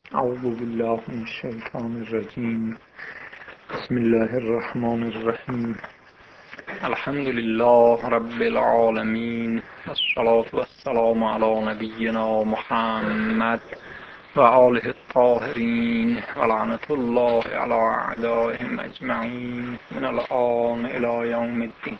اعوذ بالله من الشیطان الرجیم. بسم الله الرحمن الرحیم. الحمد لله رب العالمین، والصلاة والسلام علی نبینا محمد و آله الطاهرین و لعنت الله علی اعدائهم اجمعین من الآن الی یوم الدین.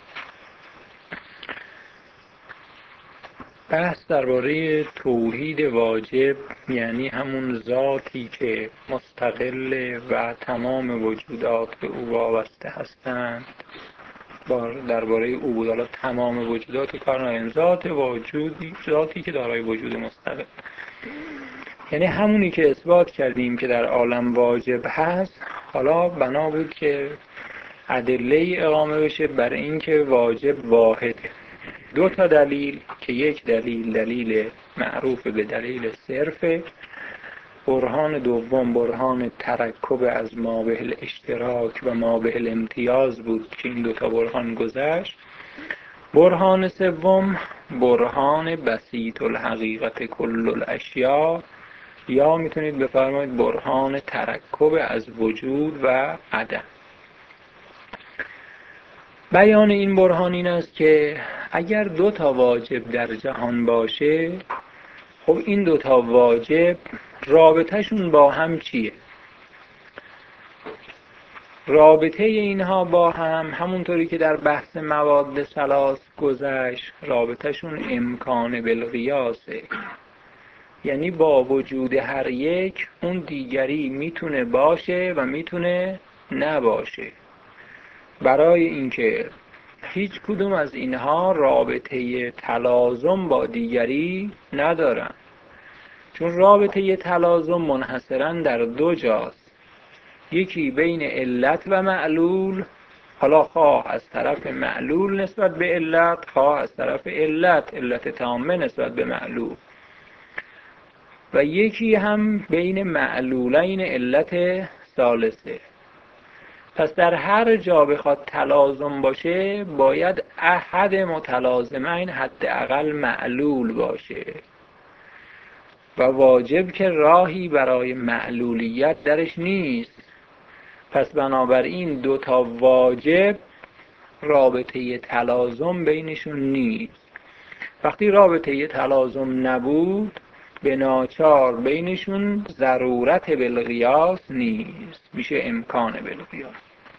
بحث درباره توحید واجب، یعنی همون ذاتی که مستقل و تمام وجودات به او وابسته هستند. درباره او بود. حالا تمام وجودات کار نداریم، ذاتی که دارای وجود مستقل، یعنی همونی که اثبات کردیم که در عالم واجب هست. حالا بنا بود که ادله اقامه بشه بر این که واجب واحده. دو تا دلیل که یک دلیل معروف به دلیل صرفه، برهان دوم برهان ترکب از مابه الاشتراک و مابه الامتیاز بود که این دوتا برهان گذشت. برهان سوم برهان بسیط الحقیقت کل الاشیاء، یا میتونید بفرمایید برهان ترکب از وجود و عدم. بیان این برهان این است که اگر دو تا واجب در جهان باشه، خب این دو تا واجب رابطهشون با هم چیه؟ رابطه اینها با هم همونطوری که در بحث مواد ثلاث گذشت، رابطهشون امکان بالقیاسه. یعنی با وجود هر یک اون دیگری میتونه باشه و میتونه نباشه. برای اینکه هیچ کدوم از اینها رابطه تلازم با دیگری ندارن، چون رابطه تلازم منحصراً در دو جاست. یکی بین علت و معلول، حالا خواه از طرف معلول نسبت به علت، خواه از طرف علت تامه نسبت به معلول، و یکی هم بین معلولین علت ثالثه. پس در هر جا بخواد تلازم باشه باید احد متلازمین حداقل معلول باشه، و واجب که راهی برای معلولیت درش نیست. پس بنابراین دو تا واجب رابطه تلازم بینشون نیست. وقتی رابطه تلازم نبود، به ناچار بینشون ضرورت بالقیاس نیست، میشه امکان بالقیاس.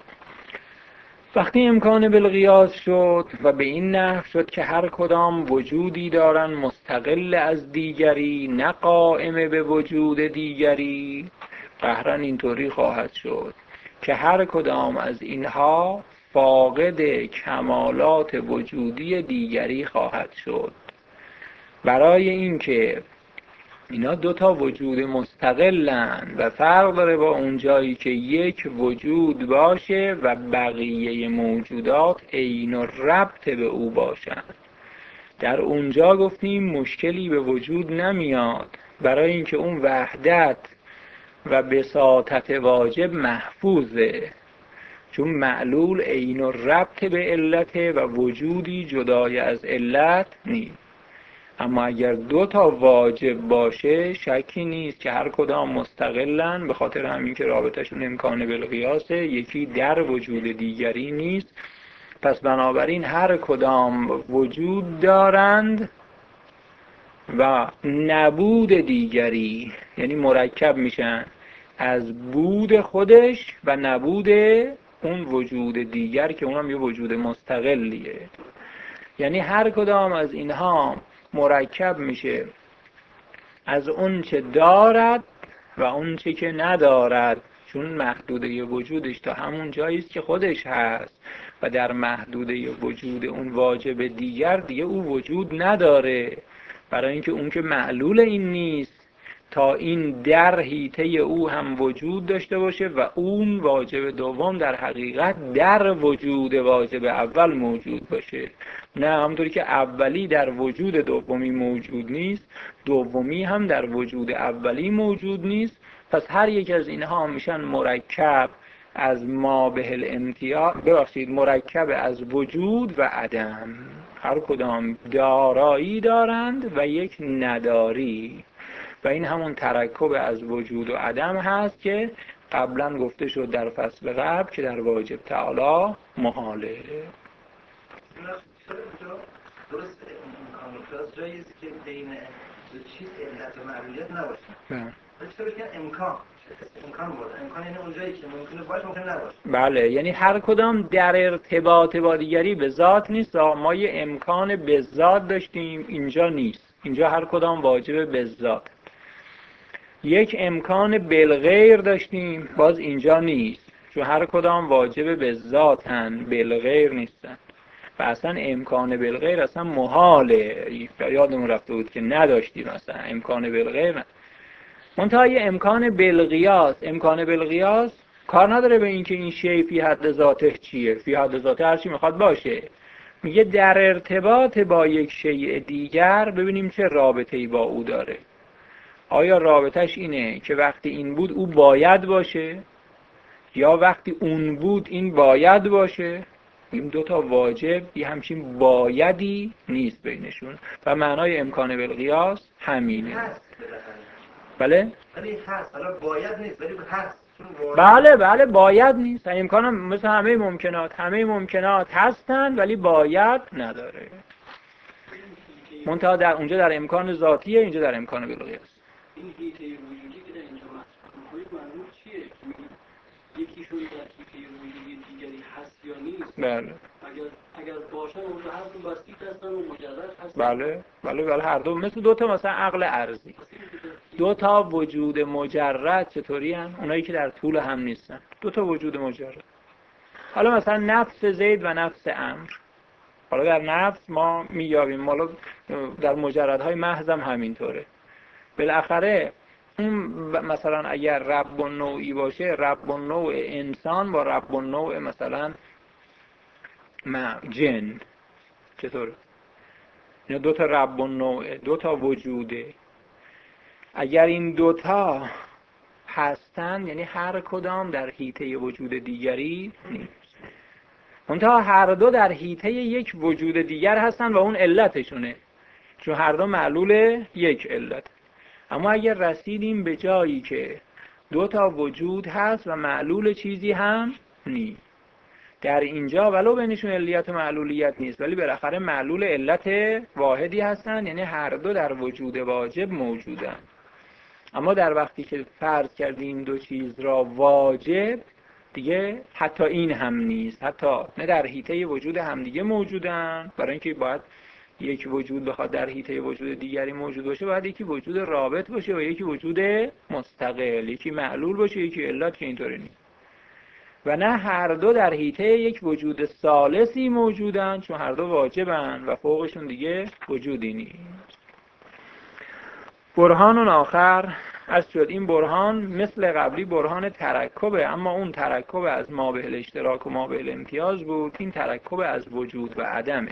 وقتی امکان بالقیاس شد و به این نحو شد که هر کدام وجودی دارن مستقل از دیگری، نه قائم به وجود دیگری، قهراً اینطوری خواهد شد که هر کدام از اینها فاقد کمالات وجودی دیگری خواهد شد. برای اینکه اینا دوتا وجود مستقلن و فرق داره با اون جایی که یک وجود باشه و بقیه موجودات عین و ربط به او باشن. در اونجا گفتیم مشکلی به وجود نمیاد، برای اینکه اون وحدت و بساطت واجب محفوظه، چون معلول عین و ربط به علته و وجودی جدای از علت نیست. اما اگر دو تا واجب باشه شکی نیست که هر کدام مستقلن، به خاطر همین که رابطهشون امکان بالقیاسه، یکی در وجود دیگری نیست. پس بنابراین هر کدام وجود دارند و نبود دیگری، یعنی مرکب میشن از بود خودش و نبود اون وجود دیگر که اونم یه وجود مستقلیه. یعنی هر کدام از اینها مرکب میشه از اون چه دارد و اون چه که ندارد، چون محدوده وجودش تا همون جاییست که خودش هست و در محدوده وجود اون واجب دیگر دیگه او وجود نداره، برای اینکه اون که معلول این نیست تا این در حیطه او هم وجود داشته باشه و اون واجب دوم در حقیقت در وجود واجب اول موجود باشه. نه همونطوری که اولی در وجود دومی موجود نیست، دومی هم در وجود اولی موجود نیست. پس هر یک از اینها میشن مرکب از ما به الامتیاز، مرکب از وجود و عدم. هر کدام دارایی دارند و یک نداری. و این همون ترکب از وجود و عدم هست که قبلا گفته شد در فصل قبل که در واجب تعالی محاله. درست امکان جایی است که بین دو چیز علت و معلولیت نباشه. چطور که امکان بود. امکان یعنی اونجایی که ممکنه باشه ممکنه نباشه. بله، یعنی هر کدام در ارتباط با دیگری به ذات نیست. ما یه امکان به ذات داشتیم، اینجا نیست. اینجا هر کدام واجب به ذات. یک امکان بالغیر داشتیم، باز اینجا نیست، چون هر کدام واجب به ذاتن، بالغیر نیستن. و اصلا امکان بالغیر اصلا محاله. یادمون رفته بود که نداشتیم اصلا امکان بالغیر نه. منتها یه امکان بالقیاس. امکان بالقیاس کار نداره به اینکه این شی فی حد ذاته چیه. فی حد ذاته هر چی میخواد باشه. میگه در ارتباط با یک شیء دیگر ببینیم چه رابطه‌ای با او داره. آیا رابطش اینه که وقتی این بود او باید باشه، یا وقتی اون بود این باید باشه؟ این دوتا واجب یه همچین بایدی نیست بینشون و معنای امکان بالقیاس همینه. بله؟ ولی هست. حالا باید نیست ولی هست. بله باید نیست. امکان مثل همه ممکنات هستن ولی باید نداره. منتها در اونجا در امکان ذاتیه، اینجا در امکان بالقیاس. این هیته وجودی که در اینجا معلوم چیه؟ یکیشون در هیته وجودی دیگری هست یا نیست؟ بله. اگر باشن اون هر دو بسیط هستن و مجرد هستن. بله هر دو مثل دوتا مثلا عقل ارضی. دوتا وجود مجرد چطوری هن؟ اونایی که در طول هم نیستن. دوتا وجود مجرد. حالا مثلا نفس زید و نفس عمرو. حالا در نفس ما میابیم، حالا در مجردهای محض هم همینطوره. بالاخره اون مثلا اگر رب النوعی باشه، رب النوع انسان با رب النوع مثلا جن چطور؟ اینا دوتا رب النوع، دوتا وجوده. اگر این دوتا هستن یعنی هر کدام در حیطه وجود دیگری نیست. منتها هر دو در حیطه یک وجود دیگر هستن و اون علتشونه، چون هر دو معلول یک علت. اما اگر رسیدیم به جایی که دو تا وجود هست و معلول چیزی هم نیست، در اینجا ولو بینشون علیت و معلولیت نیست ولی بالاخره معلول علت واحدی هستن، یعنی هر دو در وجود واجب موجودن. اما در وقتی که فرض کردیم دو چیز را واجب، دیگه حتی این هم نیست، حتی نه در حیطه وجود همدیگه موجودن. برای اینکه باید یک وجود بخواد در حیطه وجود دیگری موجود باشه، باید یکی وجود رابط باشه و یکی وجود مستقل، یکی معلول باشه یکی علت، که اینطوری نیست. و نه هر دو در حیطه یک وجود ثالثی موجودن، چون هر دو واجبن و فوقشون دیگه وجودی نیست. برهان آخر از شد. این برهان مثل قبلی برهان ترکبه، اما اون ترکب از مابه الاشتراک و مابه الامتیاز بود، این ترکب از وجود و عدمه.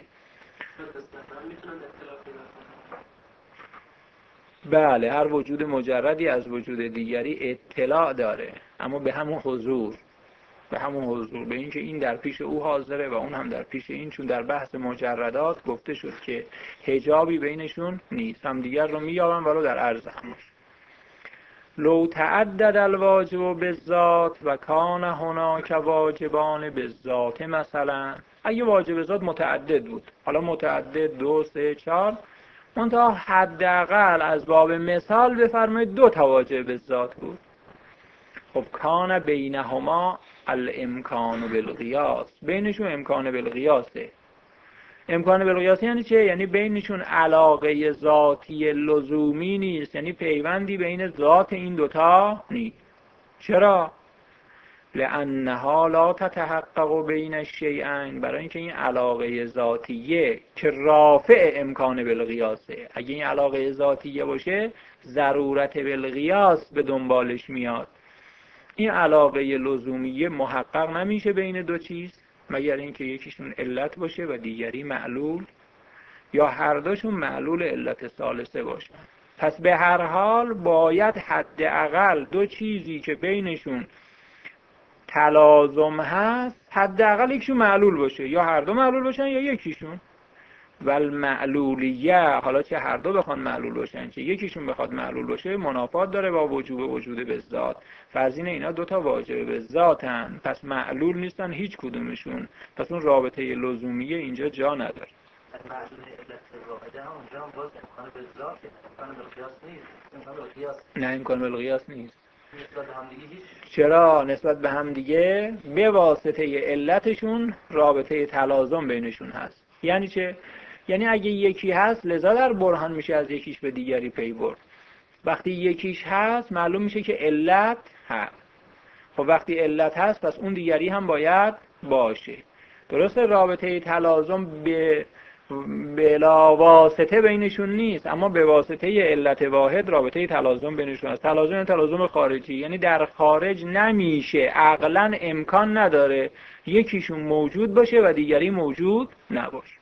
بله، هر وجود مجردی از وجود دیگری اطلاع داره، اما به همون حضور، به اینکه این در پیش او حاضره و اون هم در پیش این. چون در بحث مجردات گفته شد که حجابی بینشون نیست، هم دیگر رو میابن ولو در عرض همش. لو تعدد الواجب بالذات و کان هناک واجبان بالذات، مثلا اگه واجب ذات متعدد بود، حالا متعدد 2 3 4، منتها حداقل از باب مثال بفرمایید 2 تا واجب بالذات بود، خب کان بینهما الامکان بالقیاس، بینشون امکان بالقیاسه. امکان بالقیاس یعنی چه؟ یعنی بینشون علاقه ذاتی لزومی نیست، یعنی پیوندی بین ذات این دوتا نیست. چرا؟ لانها لا تتحقق بین الشیئین، برای اینکه این علاقه ذاتیه که رافع امکان بالقیاسه. اگه این علاقه ذاتیه باشه ضرورت بالقیاس به دنبالش میاد. این علاقه لزومیه محقق نمیشه بین دو چیز مگر اینکه یکیشون علت باشه و دیگری معلول، یا هر دوشون معلول علت ثالثه باشن. پس به هر حال باید حداقل 2 چیزی که بینشون تلازم هست حداقل یکیشون معلول باشه، یا هر دو معلول باشن یا یکیشون. و المعلولیه، حالا چه هر دو بخوان معلول باشن چه یکیشون بخواد معلول باشه، منافات داره با وجود به ذات. فرضین اینا دوتا واجب به ذاتن، پس معلول نیستن هیچ کدومشون، پس اون رابطه لزومیه اینجا جا نداره. معلول علت واحده هم اونجا هم باز امکان به ذات، امکان بالقیاس نیست. امکان بالقیاس نه، امکان بالقیاس نیست. نسبت به هم دیگه هیچ. چرا؟ نسبت به هم دیگه به واسطه علتشون رابطه تلازم بینشون هست. یعنی چه؟ یعنی اگه یکی هست لذا در برهان میشه از یکیش به دیگری پی برد. وقتی یکیش هست معلوم میشه که علت هست. خب وقتی علت هست پس اون دیگری هم باید باشه. درسته رابطه تلازم بلا واسطه بینشون نیست، اما به واسطه علت واحد رابطه تلازم بینشون هست. تلازم خارجی، یعنی در خارج نمیشه، عقلاً امکان نداره یکیشون موجود باشه و دیگری موجود نباشه.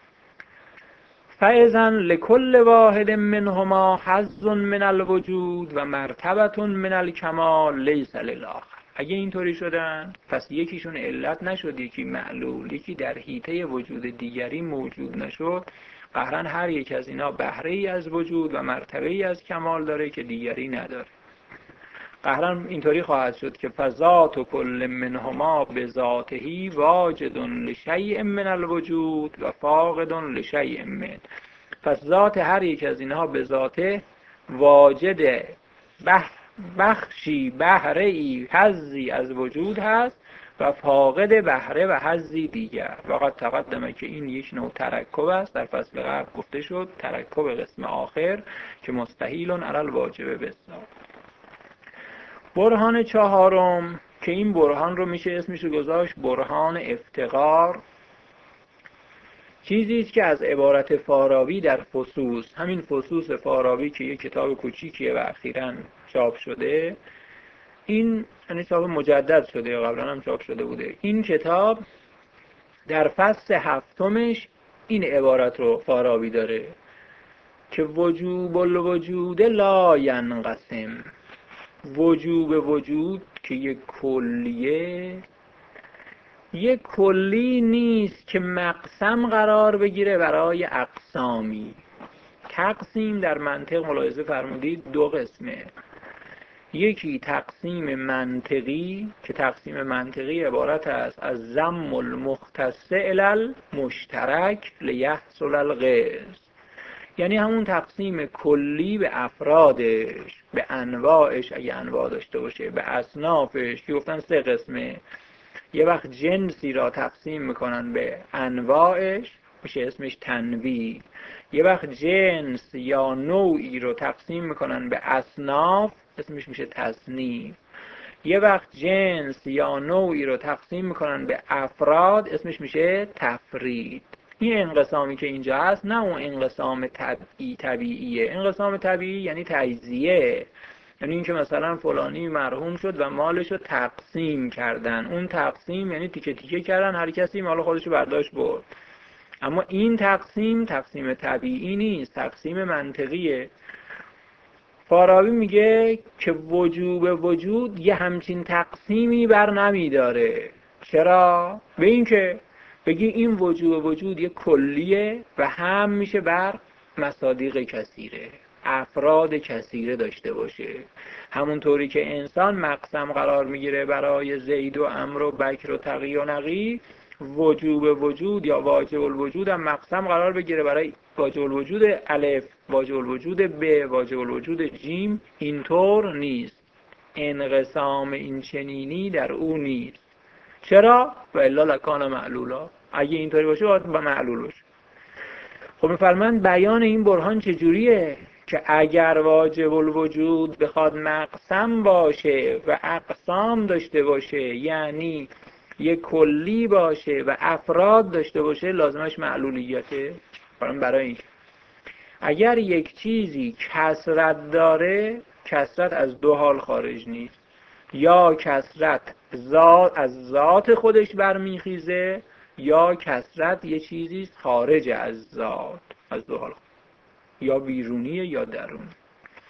فاذن لكل واحد منهما حظ من الوجود و مرتبه من الکمال لیس للآخر. اگه اینطوری شدن پس یکیشون علت نشد، یکی معلول، یکی در حیطه وجود دیگری موجود نشد، قهرن هر یک از اینا بهره ای از وجود و مرتبه ای از کمال داره که دیگری نداره. قهرن اینطوری خواهد شد که فذات کل منهما بذاتهی واجد لشیء من الوجود و فاقد لشیء من. پس ذات هر یک از اینها به ذاته واجد بخشی، بهره ای، حظی از وجود هست و فاقد بهره و حظی دیگر. وقت تقدمه که این یک نوع ترکب است، در فصل قبل گفته شد ترکب قسم آخر که مستحیل علی الواجب بالذات. برهان چهارم که این برهان رو میشه اسمش رو گذاشت برهان افتقار، چیزی است که از عبارت فارابی در فصوص، همین فصوص فارابی که یک کتاب کوچیکیه و اخیراً چاپ شده، این یعنی چاپ مجدد شده یا قبلا هم چاپ شده بوده، این کتاب در فصل هفتمش این عبارت رو فارابی داره که وجوب الوجود لا ینقسم. وجوب وجود که یک کلیه، یک کلی نیست که مقسم قرار بگیره برای اقسامی. تقسیم در منطق ملاحظه فرمودید دو قسمه، یکی تقسیم منطقی که تقسیم منطقی عبارت است از ضم المختص الی المشترک لیحصل القسم، یعنی همون تقسیم کلی به افرادش، به انواعش اگه انواع داشته باشه، به اصنافش که گفتن سه قسمه. یه وقت جنسی را تقسیم میکنن به انواعش میشه اسمش تنویع، یه وقت جنس یا نوعی رو تقسیم میکنن به اصناف اسمش میشه تصنیف، یه وقت جنس یا نوعی رو تقسیم میکنن به افراد اسمش میشه تفرید. این انقسامی که اینجا هست نه اون انقسام طبیعیه. انقسام طبیعی یعنی تجزیه، یعنی این که مثلا فلانی مرحوم شد و مالش رو تقسیم کردن، اون تقسیم یعنی تیکه تیکه کردن، هر کسی مال خودش رو برداشت برد. اما این تقسیم طبیعی نیست، تقسیم منطقیه. فارابی میگه که وجوب وجود یه همچین تقسیمی بر نمیداره. چرا؟ به این که بگی این وجوب وجود یه کلیه و هم میشه بر مصادیق کثیره، افراد کثیره داشته باشه. همونطوری که انسان مقسم قرار میگیره برای زید و عمرو و بکر و تقی و نقی، وجوب وجود یا واجب الوجود هم مقسم قرار بگیره برای واجب الوجود الف، واجب الوجود ب، واجب الوجود جیم. اینطور نیست، انقسام این چنینی در او نیست. چرا؟ و الا لکان معلولا، اگه اینطوری باشه باید با معلول باشه. خب میفرمایند بیان این برهان چجوریه؟ که اگر واجب الوجود بخواد مقسم باشه و اقسام داشته باشه، یعنی یک کلی باشه و افراد داشته باشه، لازمش معلولیته. برای این اگر یک چیزی کثرت داره، کثرت از دو حال خارج نیست، یا کثرت از ذات خودش برمیخیزه یا کثرت یه چیزی خارج از ذات، از دو حال، یا بیرونیه یا درونی.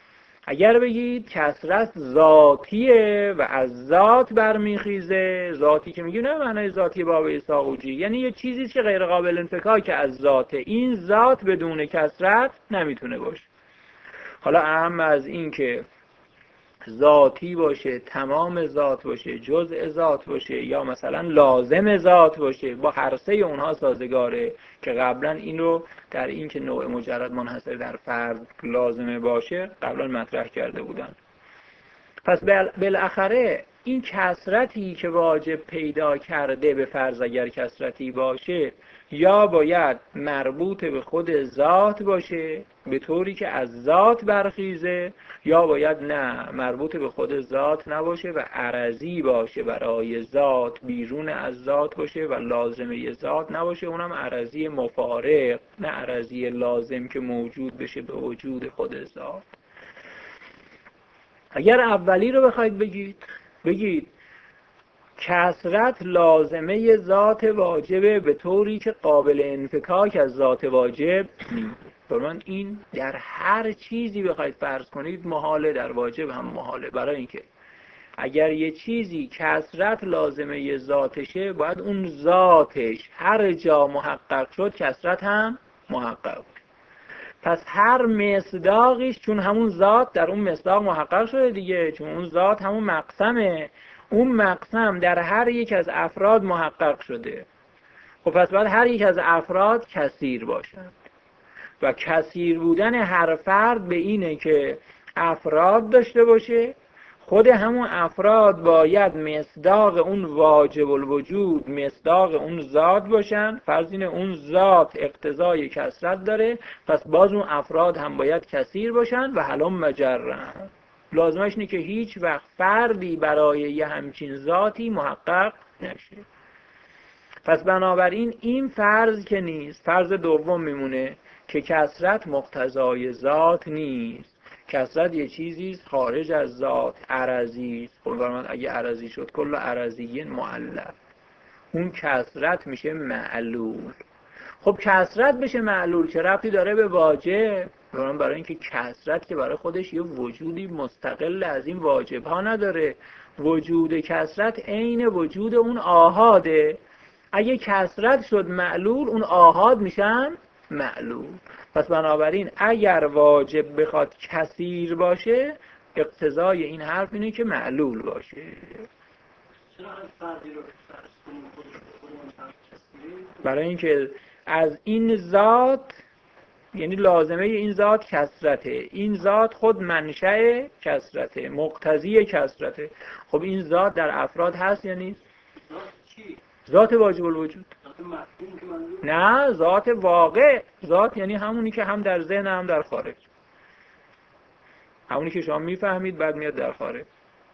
اگر بگید کثرت ذاتیه و از ذات برمیخیزه، ذاتی که میگیم نه معنای ذاتی باب ساقوجی، یعنی یه چیزی که غیر قابل انفکاک از ذاته، این ذات بدون کثرت نمیتونه باشه. حالا اهم از این که ذاتی باشه، تمام ذات باشه، جزء ذات باشه، یا مثلا لازم ذات باشه، با هر سه اونها سازگاره که قبلا این رو در این که نوع مجرد منحصر در فرد لازمه باشه قبلا مطرح کرده بودن. پس بالاخره این کثرتی که واجب پیدا کرده به فرض اگر کثرتی باشه یا باید مربوط به خود ذات باشه به طوری که از ذات برخیزه، یا باید نه مربوط به خود ذات نباشه و عرضی باشه برای ذات، بیرون از ذات باشه و لازمه ذات نباشه، اونم عرضی مفارق نه عرضی لازم که موجود بشه به وجود خود ذات. اگر اولی رو بخواید بگید کثرت لازمه ذات واجبه به طوری که قابل انفکاک از ذات واجب نیست. برای این در هر چیزی بخواید فرض کنید محاله، در واجب هم محاله. برای اینکه اگر یه چیزی کثرت لازمه ذاتشه باید اون ذاتش هر جا محقق شد کثرت هم محقق بود. پس هر مصداقیش چون همون ذات در اون مصداق محقق شده دیگه، چون اون ذات همون مقسمه، اون مقسم در هر یک از افراد محقق شده. خب پس باید هر یک از افراد کثیر باشند و کثیر بودن هر فرد به اینه که افراد داشته باشه، خود همون افراد باید مصداق اون واجب الوجود مصداق اون ذات باشن، فرض اینه اون ذات اقتضای کثرت داره، پس باز اون افراد هم باید کثیر باشن و هلم مجرا. لازمش اینه که هیچ وقت فردی برای یه همچین ذاتی محقق نشه. پس بنابراین این فرض که نیست، فرض دوم میمونه که کثرت مقتضای ذات نیست. کثرت یه چیزی خارج از ذات، عرضی است. خب من اگه عرضی شد کل عرضی مؤلف، اون کثرت میشه معلول. خب کثرت بشه معلول چه ربطی داره به واجب؟ برای اینکه کثرت که برای خودش یه وجودی مستقل از این واجب ها نداره. وجود کثرت عین وجود اون آحاده. اگه کثرت شد معلول اون آحاد میشن معلول. پس بنابراین اگر واجب بخواد کثیر باشه اقتضای این حرف اینه که معلول باشه. برای اینکه از این ذات، یعنی لازمه این ذات کثرته، این ذات خود منشأ کثرته، مقتضی کثرته. خب این ذات در افراد هست یا نیست؟ ذات واجب الوجود. نه، ذات واقع. ذات یعنی همونی که هم در ذهن هم در خارج، همونی که شما میفهمید بعد میاد در خارج.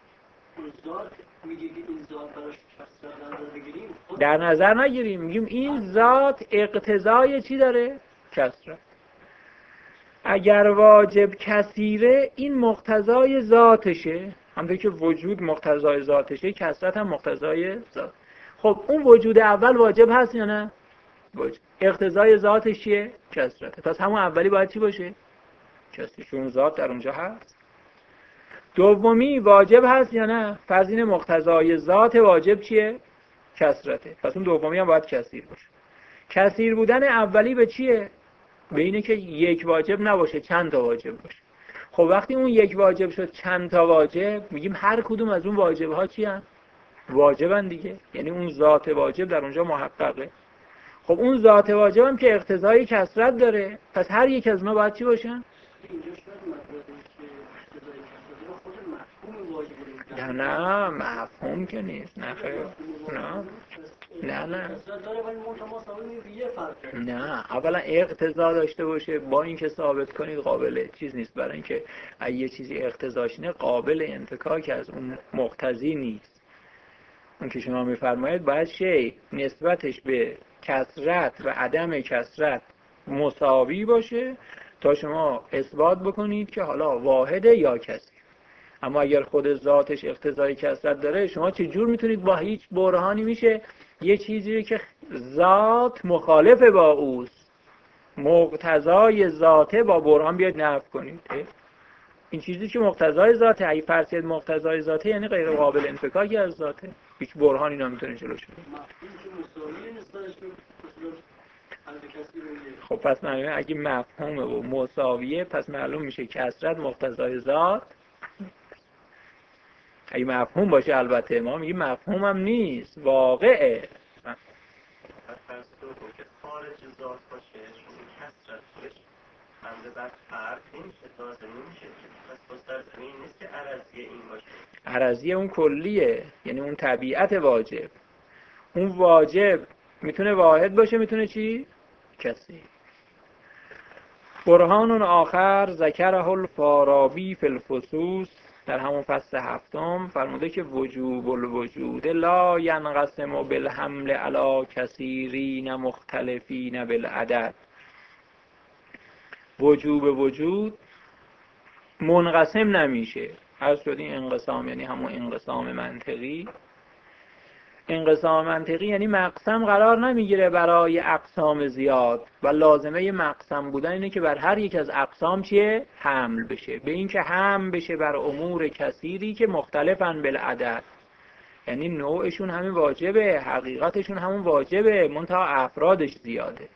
در نظر نگیریم، میگیم این ذات اقتضای چی داره؟ کثرت. اگر واجب کثیره این مقتضای ذاتشه، همونطور که وجود مقتضای ذاتشه کثرت هم مقتضای ذات. خب اون وجود اول واجب هست یا نه؟ واجب. اقتضای ذاتش چیه؟ کثرت. پس همون اولی باید چی باشه؟ کثیر، چون ذات در اونجا هست. دومی واجب هست یا نه؟ فرض اینه مقتضای ذات واجب چیه؟ کثرته. پس اون دومی هم باید کثیر باشه. کثیر بودن اولی به چیه؟ به اینه که یک واجب نباشه، چند تا واجب باشه. خب وقتی اون یک واجب شد چند تا واجب، میگیم هر کدوم از اون واجب ها چی هست؟ واجبن دیگه. یعنی اون ذات واجب در اونجا محققه. خب اون ذات واجب هم که اقتضای کثرت داره، پس هر یک از ما باید چی باشن؟ نه مفهوم که نیست. نه خیر. نه اولا اقتضا داشته باشه با اینکه ثابت کنید قابل چیز نیست. برای اینکه اگه یه چیزی اقتضاش نه قابل انفکاک از اون مقتضی نیست. اون که شما میفرمایید باید شی نسبتش به کثرت و عدم کثرت مساوی باشه تا شما اثبات بکنید که حالا واحده یا کثیر. اما اگر خود ذاتش اقتضای کثرت داره، شما چه جور میتونید با هیچ برهانی میشه یه چیزی که ذات مخالف با اوست، مقتضای ذاته با برهان بیاد نفی کنید؟ این چیزی که مقتضای ذاته، اگه فرضیت مقتضای ذاته یعنی غیر قابل انفکاکی از ذاته، هیچ برهانی نمیتونه جلوش بگیره. خب پس معلومه اگه مفهومه و مساویه پس معلوم میشه کثرت مقتضای ذات. اگه مفهوم باشه البته ما میگیم مفهوم هم نیست، واقعه. پس تو که خارج ذات باشه چون کثرتش حمله بر فرد نمیشه، لازم نمیشه، پس مستلزم این نیست که عرضیه این باشه. عرضیه اون کلیه، یعنی اون طبیعت واجب. اون واجب میتونه واحد باشه، میتونه چی؟ کثیر. برهان آخر ذکره الفارابی فی الفصوص، در همون فصل هفتم فرموده که وجوب الوجود لا ینقسم بالحمل علی کثیرین مختلفین بالعدد. وجوب وجود منقسم نمیشه. عرض شد این انقسام یعنی همون انقسام منطقی. انقسام منطقی یعنی مقسم قرار نمیگیره برای اقسام زیاد و لازمه مقسم بودن اینه که بر هر یک از اقسام چیه؟ حمل بشه، به این که حمل بشه بر امور کثیری که مختلفن بالعدد، یعنی نوعشون همین واجبه، حقیقتشون همون واجبه، منتها افرادش زیاده.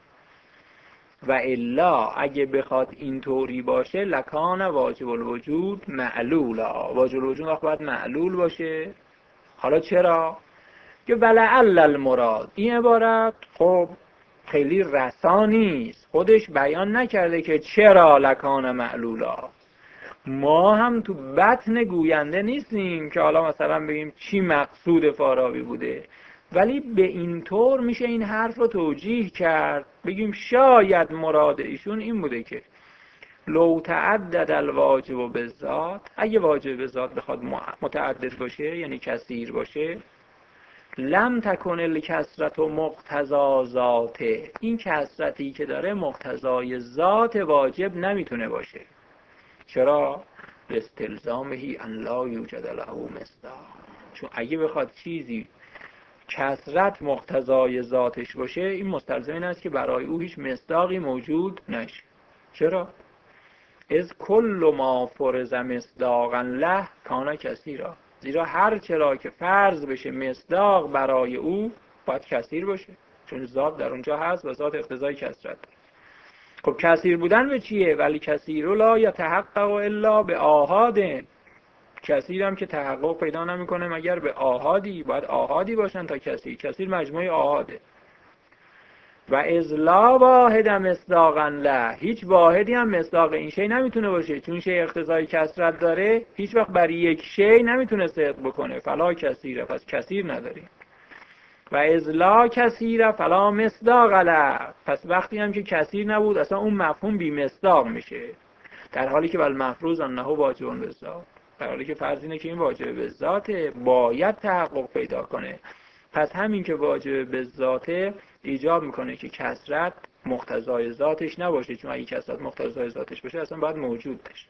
و الا اگه بخواد اینطوری باشه لکان واجب الوجود معلولا، واجب الوجود وقت باید معلول باشه. حالا چرا؟ که ولعل المراد، این عبارت خب خیلی رسا نیست، خودش بیان نکرده که چرا لکان معلولا. ما هم تو بطن گوینده نیستیم که حالا مثلا بگیم چی مقصود فارابی بوده، ولی به این طور میشه این حرف رو توجیه کرد، بگیم شاید مراد ایشون این بوده که لو تعدد الواجب بالذات، اگه واجب بالذات بخواد متعدد باشه یعنی کثیر باشه، لم تکن الکثرت و مقتضا ذاته، این کثرتی که داره مقتضای ذات واجب نمیتونه باشه. چرا؟ استلزامهی ان لا یوجد له مصداق، چون اگه بخواد چیزی کثرت مقتضای ذاتش باشه این مستلزم این است که برای او هیچ مصداقی موجود نشه. چرا؟ از کل ما فرض مصداقا له کان کثیرا، زیرا هر چرا که فرض بشه مصداق برای او باید کثیر باشه، چون ذات در اونجا هست و ذات اقتضای کثرت داره. خب کثیر بودن به چیه؟ ولی کثیر لا یتحقق الا به آحاد، کثیر هم که تحقق پیدا نمیکنه مگر به آحادی، باید آحادی باشن تا کثیر. کثیر مجموعه آحاده. و از لا واحد مصداقا له، هیچ واحدی هم مصداق این شی نمیتونه باشه، چون شی اقتضای کثرت داره هیچ وقت برای یک شی نمیتونه صدق بکنه، فلا کثیره، پس کثیر نداریم. و از لا کثیره فلا مصداق له، پس وقتی هم که کثیر نبود اصلا اون مفهوم بی مصداق میشه، در حالی که والمفروض انه واجب بالذات، در حالی که فرض اینه که این واجب بالذات باید تحقق پیدا کنه. پس همین که واجب بالذات ایجاب میکنه که کثرت مقتضای ذاتش نباشه، چون اگه کثرت مقتضای ذاتش باشه اصلا باید موجود بشه.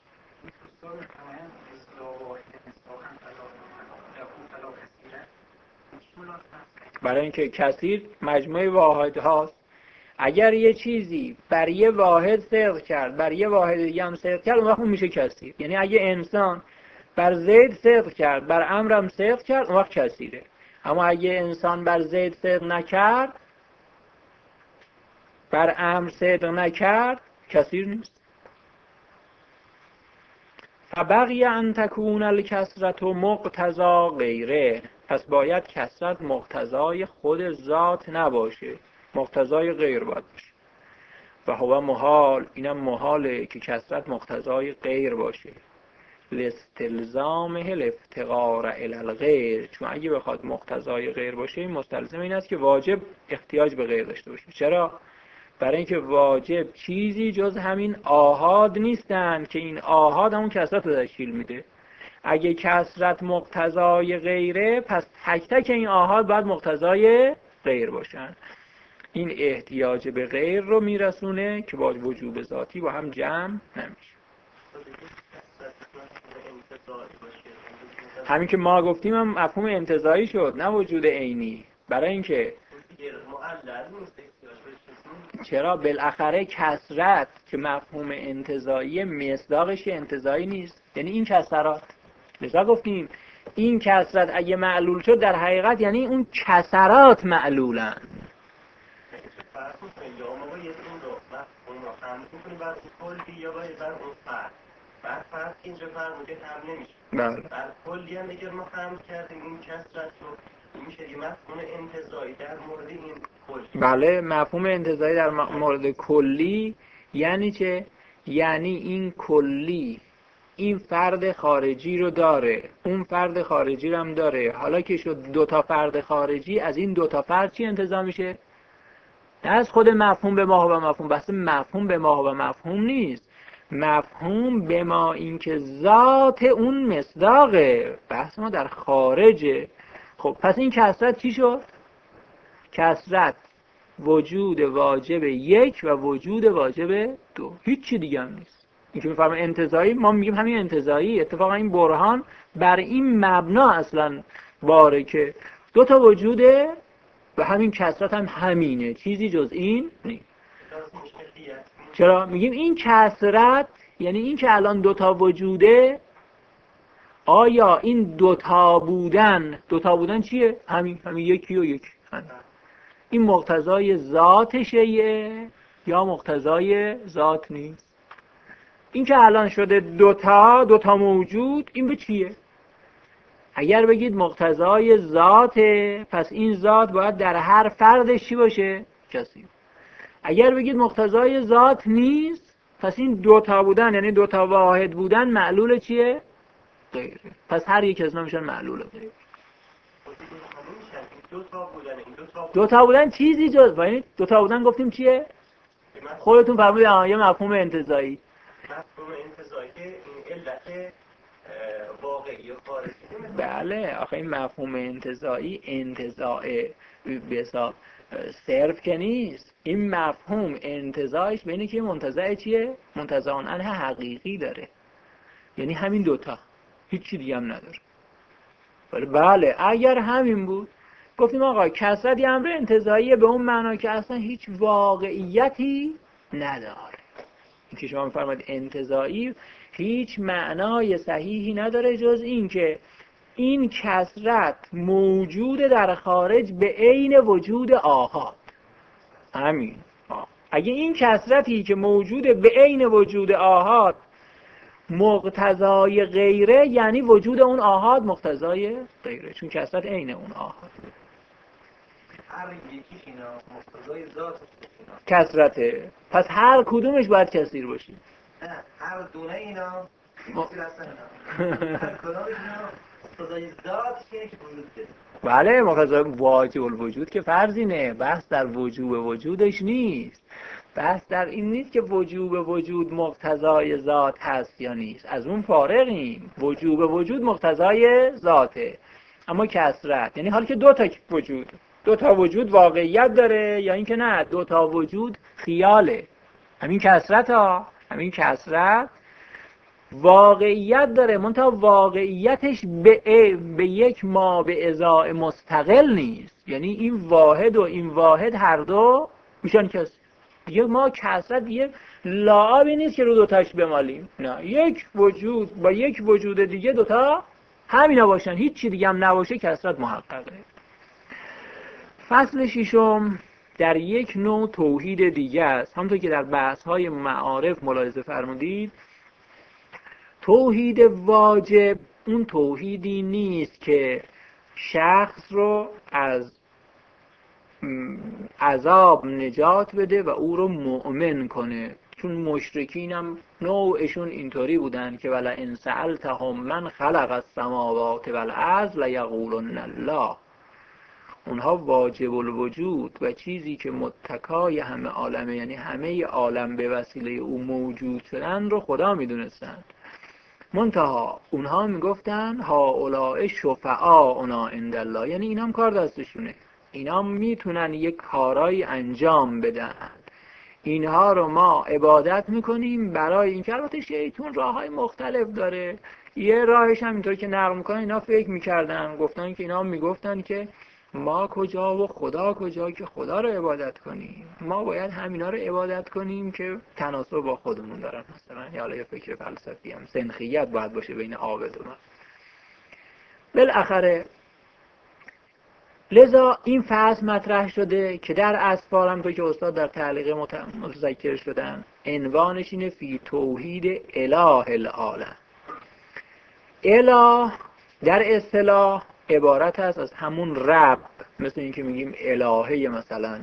برای اینکه کثیر مجموعه واحد هاست. اگر یه چیزی بر یه واحد صدق کرد بر یه واحد دیگه هم صدق کرد اون وقت میشه کثیر. یعنی اگه انسان بر زید صدق کرد بر عمرو هم صدق کرد اون وقت کثیره. اما اگه انسان بر زید صدق نکرد بر عمرو صدق نکرد کثیر نیست. فبقی ان تکون الکثرت مقتضا غیره، پس باید کثرت مقتضای خود ذات نباشه، مقتضای غیر باید باشه. و هو محال، اینم محاله که کثرت مقتضای غیر باشه، لاستلزامه الافتقار الی الغیر، چون اگه بخواد مقتضای غیر باشه این مستلزم این است که واجب احتیاج به غیر داشته باشه. چرا؟ برای اینکه واجب چیزی جز همین آحاد نیستن که این آحاد همون کثرت رو تشکیل میده. اگه کثرت مقتضای غیره پس تک تک این آحاد باید مقتضای غیر باشن. این احتیاج به غیر رو میرسونه که با وجوب ذاتی با هم جمع نمیشه. همین که ما گفتیم هم مفهوم انتزاعی شد، نه وجود عینی. برای اینکه چرا بالاخره کسرت که مفهوم انتزاعی مصداقش انتزاعی نیست، یعنی این کسرات. لذا گفتیم این کسرت اگه معلول شد در حقیقت یعنی اون کسرات معلولن. بعد فرق اینجا فرموده هم نمیشه. بله. بعد کلی هم اگر ما فهم کردیم این کسرت رو میشه یه مفهوم انتزاعی در مورد این کلی. بله، مفهوم انتزاعی در مورد کلی یعنی چه؟ یعنی این کلی این فرد خارجی رو داره، اون فرد خارجی رو هم داره. حالا که شد دوتا فرد خارجی، از این دوتا فرد چی انتزاع میشه؟ نه از خود مفهوم به ما و مفهوم، بس مفهوم به ما و مفهوم نیست، مفهوم به ما این که ذات اون مصداقه، بحث ما در خارجه. خب پس این کسرت چی شد؟ کسرت وجود واجب یک و وجود واجب دو، هیچی دیگه هم نیست. این که میفرما انتزاعی، ما میگیم همین انتزاعی. اتفاقا این برهان بر این مبنا اصلا باره که دو تا وجوده و همین کسرت هم همینه، چیزی جز این نیست. چرا؟ میگیم این کسرت یعنی این که الان دوتا وجوده، آیا این دوتا بودن چیه؟ همین یکی و یکی. این مقتضای ذات شیء یا مقتضای ذات نیست؟ این که الان شده دوتا موجود، این به چیه؟ اگر بگید مقتضای ذاته، پس این ذات باید در هر فردش چی باشه؟ کسی. اگر بگید مقتضای ذات نیست، پس این دوتا بودن یعنی دوتا واحد بودن معلول چیه؟ غیره. پس هر یک از اینا میشن معلول غیره. دوتا بودن چیزی جز دوتا بودن گفتیم چیه؟ خودتون فرمودید یه مفهوم انتزاعی. مفهوم انتزاعی این علت واقعی و خارجی. بله، آخه این مفهوم انتزاعی انتزاع به حساب صرف که نیست. این مفهوم انتزاعش بینه که منتزع چیه؟ منتزع عنه حقیقی داره، یعنی همین دوتا، هیچی دیگه هم نداره. بله اگر همین بود گفتیم آقا کسرت یه امر انتزاعیه به اون معنا که اصلا هیچ واقعیتی نداره. این که شما می‌فرمایید انتزاعی هیچ معنای صحیحی نداره جز این که این کسرت موجود در خارج به عین وجود آحاد. همین. اگه این کسرتی که موجود به عین وجود آحاد مقتضای غیره، یعنی وجود اون آحاد مقتضای غیره، چون کسرت عین اون آحاد. هر یکیش اینا مقتضای ذات کسرته، پس هر کدومش باید کثیر باشه. نه، هر دونه اینا کثیر هستن. هر کدومش اینا مقتضای ذات یک وجود داره. بله، مقتضای واجب الوجود که فرضینه، بحث در وجوب وجودش نیست. بحث در این نیست که وجوب وجود مقتضای ذات هست یا نیست، از اون فارغیم. وجوب وجود مقتضای ذاته، اما کسرت یعنی حالی که دو تا وجود واقعیت داره یا اینکه نه دو تا وجود خیاله. همین کسرت واقعیت داره، منتها واقعیتش به یک ما به ازای مستقل نیست. یعنی این واحد و این واحد هر دو میشن کسی دیگه. ما کسرت دیگه لعابی نیست که رو دوتاش بمالیم، نه، یک وجود با یک وجود دیگه دوتا همینا باشن، هیچ چی دیگه هم نباشه، کسرت محققه. فصل ششم در یک نوع توحید دیگه است، همونطور که در بحث‌های معارف ملاحظه فرمودید. توحید واجب اون توحیدی نیست که شخص رو از عذاب نجات بده و او رو مؤمن کنه، چون مشرکین هم نوعشون اینطوری بودن که ولا ان سألتهم من خلق السماوات والارض لیقولن الله. اونها واجب الوجود و چیزی که متکای همه عالمه، یعنی همه عالم به وسیله او موجود شدن رو خدا میدونستن. منتها اونها میگفتن هؤلاء شفعاؤنا عند الله، یعنی اینا هم کار دستشونه، اینا میتونن یک کارایی انجام بدن، اینها رو ما عبادت میکنیم برای این که البته شیطان راههای مختلف داره. یه راهش هم اینطور که نقل میکنن اینا فکر میکردن، گفتن که اینا میگفتن که ما کجا و خدا کجا که خدا رو عبادت کنیم؟ ما باید همینا رو عبادت کنیم که تناسب با خودمون دارن. مثلا یا حالا یه فکر فلسفی هم سنخیت باید باشه بین عابد و ما. بالاخره لذا این فصل مطرح شده که در اسفار هم تو که استاد در تعلیق متذکر شدن عنوانش اینه فی توحید اله العالم. اله در اصطلاح عبارت است از همون رب، مثل این که میگیم الهه مثلا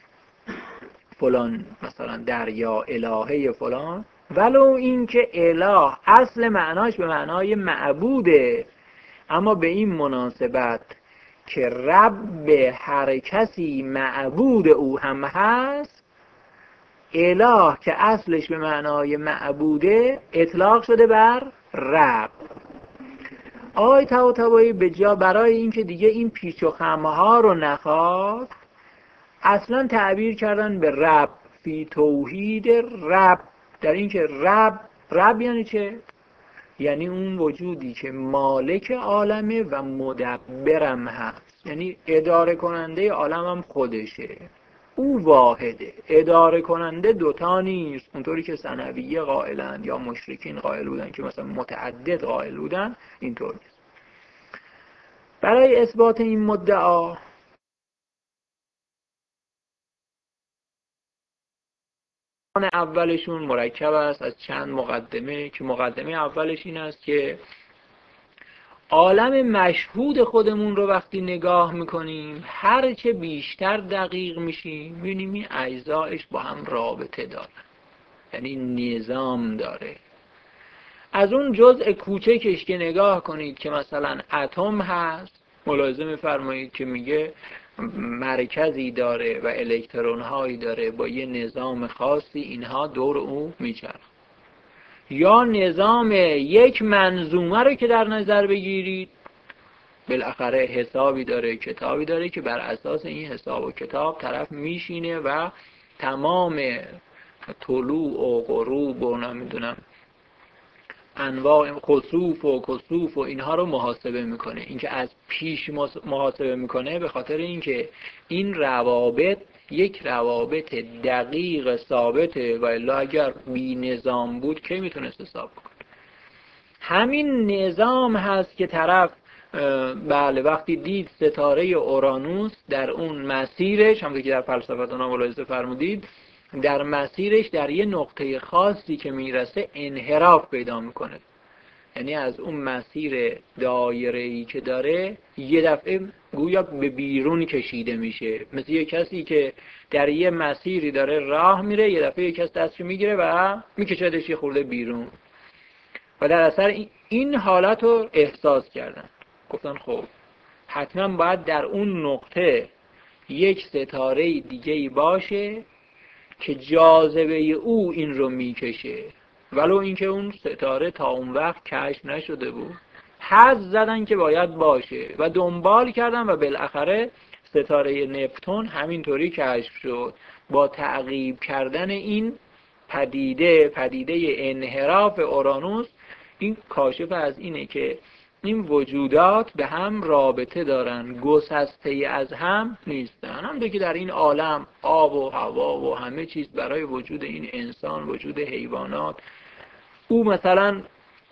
فلان، مثلا دریا الهه فلان، ولو این که اله اصل معناش به معنای معبوده، اما به این مناسبت که رب هر کسی معبود او هم هست، اله که اصلش به معنای معبوده اطلاق شده بر رب. آقای طباطبایی به جا برای اینکه دیگه این پیچ و خم‌ها رو نخواد، اصلا تعبیر کردن به رب، فی توحید رب، در اینکه رب یعنی چه؟ یعنی اون وجودی که مالک عالمه و مدبرم هست، یعنی اداره کننده عالم هم خودشه، او واحده. اداره کننده دوتا نیست اونطوری که ثنویه قائلن یا مشرکین قائل بودن که مثلا متعدد قائل بودن، اینطور نیست. برای اثبات این مدعا اولشون مرکب است از چند مقدمه، که مقدمه اولش این است که عالم مشهود خودمون رو وقتی نگاه میکنیم هرچه بیشتر دقیق میشیم میبینیم این اجزایش با هم رابطه داره، یعنی نظام داره. از اون جزء کوچکش که نگاه کنید که مثلا اتم هست، ملاحظه میفرمایید که میگه مرکزی داره و الکترون هایی داره با یه نظام خاصی، اینها دور او میچرخن. یا نظام یک منظومه رو که در نظر بگیرید، بالاخره حسابی داره، کتابی داره که بر اساس این حساب و کتاب طرف میشینه و تمام طلوع و غروب و نمیدونم انواع خسوف و کسوف و اینها رو محاسبه میکنه. اینکه از پیش محاسبه میکنه به خاطر اینکه این روابط یک روابط دقیق ثابته و الا اگر بی نظام بود که میتونست حساب کنه. همین نظام هست که طرف بله وقتی دید ستاره اورانوس در اون مسیرش، همونطور که در فلسفتون ملاحظه فرمودید، در مسیرش در یه نقطه خاصی که میرسه انحراف پیدا میکنه، یعنی از اون مسیر دایره‌ای که داره یه دفعه گویا به بیرون کشیده میشه، مثل یه کسی که در یه مسیری داره راه میره، یه دفعه یه کس دستشو میگیره و میکشدش یه خورده بیرون. و در اثر این حالت رو احساس کردن، گفتن خب حتما باید در اون نقطه یک ستاره دیگه‌ای باشه که جاذبه او این رو میکشه، ولو اینکه اون ستاره تا اون وقت کشف نشده بود. حدس زدن که باید باشه و دنبال کردن و بالاخره ستاره نپتون همینطوری کشف شد. با تعقیب کردن این پدیده انحراف اورانوس، این کاشف از اینه که این وجودات به هم رابطه دارن، گسسته از هم نیستن. همونطور که در این عالم آب و هوا و همه چیز برای وجود این انسان، وجود حیوانات، او مثلا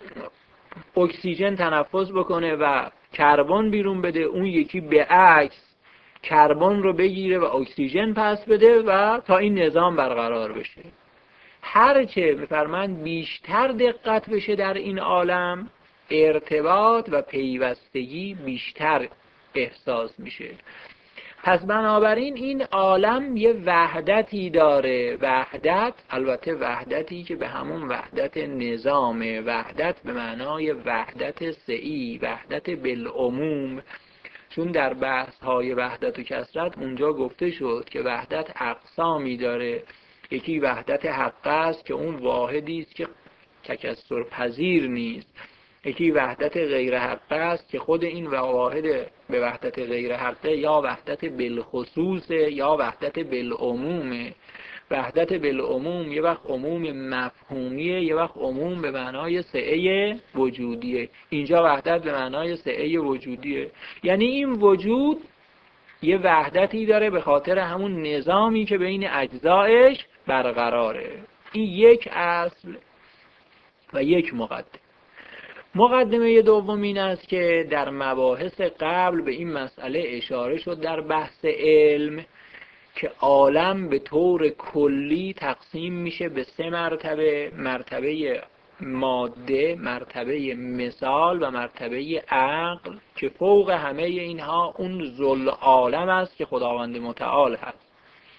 اکسیژن تنفس بکنه و کربن بیرون بده، اون یکی به عکس کربن رو بگیره و اکسیژن پس بده و تا این نظام برقرار بشه. هرچه میفرمایند بیشتر دقت بشه در این عالم، ارتباط و پیوستگی بیشتر احساس میشه. پس بنابراین این عالم یه وحدتی داره، وحدت، البته وحدتی که به همون وحدت نظامه، وحدت به معنای وحدت سعی، وحدت بالعموم. چون در بحث های وحدت و کثرت اونجا گفته شد که وحدت اقسامی داره. یکی وحدت حق است که اون واحدی است که تکثر پذیر نیست. یکی وحدت غیر حق است که خود این واحد به وحدت غیر حقه یا وحدت بالخصوص یا وحدت بالعمومه. وحدت بالعموم یه وقت عموم مفهومیه، یه وقت عموم به معنای سعه وجودیه. اینجا وحدت به معنای سعه وجودیه، یعنی این وجود یه وحدتی داره به خاطر همون نظامی که بین اجزایش برقراره. این یک اصل و یک مقدمه. مقدمه دوم این است که در مباحث قبل به این مسئله اشاره شد در بحث علم که عالم به طور کلی تقسیم میشه به 3 مرتبه: مرتبه ماده، مرتبه مثال و مرتبه عقل، که فوق همه اینها اون ذل عالم است که خداوند متعال هست.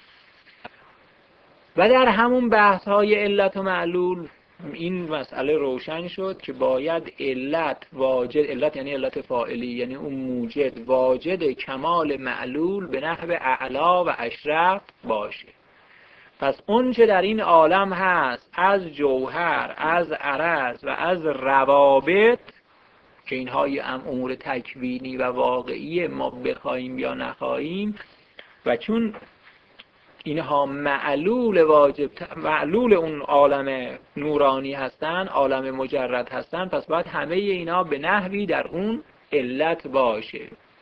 و در همون بحث های علت و معلول این مسئله روشن شد که باید علت واجد، علت یعنی علت فاعلی، یعنی اون موجد واجد کمال معلول به نحو اعلا و اشرف باشه. پس اون چه در این عالم هست از جوهر، از عرض و از روابط که اینها امور تکوینی و واقعی ما بخوایم یا نخواهیم، و چون اینها معلول واجب، معلول اون عالم نورانی هستن، عالم مجرد هستن، پس باید همه اینا به نحوی در اون علت باشه.